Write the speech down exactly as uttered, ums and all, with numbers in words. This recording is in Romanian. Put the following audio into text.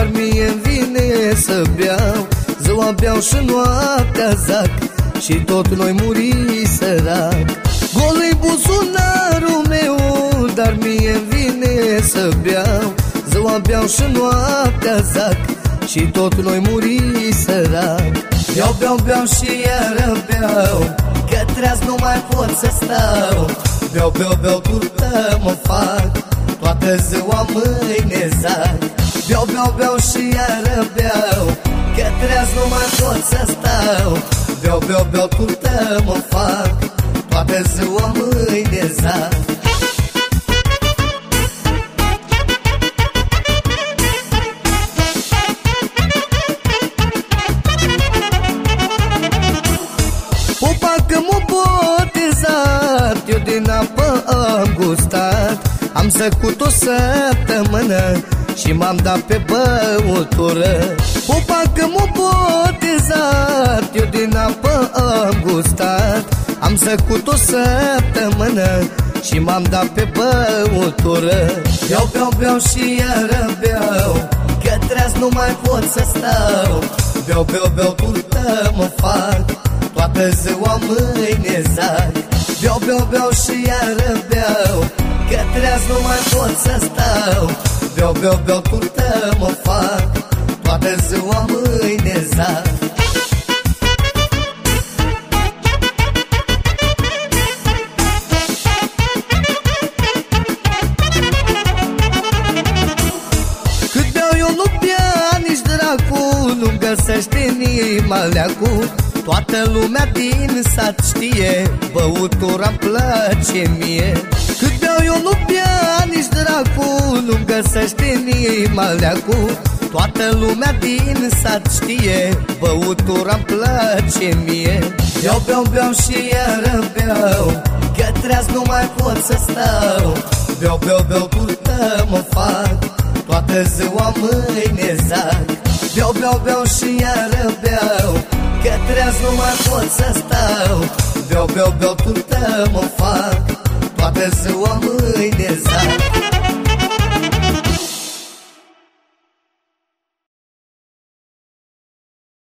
mie-mi vine să beau. Ziua beau și noaptea zac, și tot noi muri sărac. Gol-i buzunarul meu, dar mie-mi vine să beau. Ziua beau și noaptea zac, și tot noi muri sărac. Beau, beau, beau și iară beau, că treaz nu mai pot să stau. Beau, beau, beau, turtă mă fac, toată ziua mâine zac. Beau, beau, beau și iară beau, că treaz nu mai pot să stau. Beau, beau, beau, turtă mă fac, toată ziua mâine zac. Pupa că m-a botezat, eu din apă am gustat. Am săcut o săptămână și m-am dat pe băutură. Pupa că m-a botezat, eu din apă am gustat. Am săcut o săptămână și m-am dat pe băutură. Beau, beau, beau și iară beau, că treaz nu mai pot să stau. Beau, beau, beau, turtă mă fac, toată ziua mâine zac. Beau, beau, beau și iară beau, că treaz nu mai pot să stau. Beau, beau, beau, turtă mă fac, toată ziua mâine zac. Cât beau eu nu bea nici dracu, nu-mi găsește inima leacu. Toată lumea din sat știe, băutura-mi place mie. Cât beau eu nu bea nici dracu, nu-mi găsește inima leacu. Toată lumea din sat știe, băutura-mi place mie. Beau, beau, beau și iară beau, că treaz nu mai pot să stau. Beau, beau, beau, turtă mă fac, toată ziua mâine zac. Beau, beau, beau și iară beau, că treaz nu mai pot să stau. Beau, beau, beau, turtă mă fac, toată ziua mâine zac.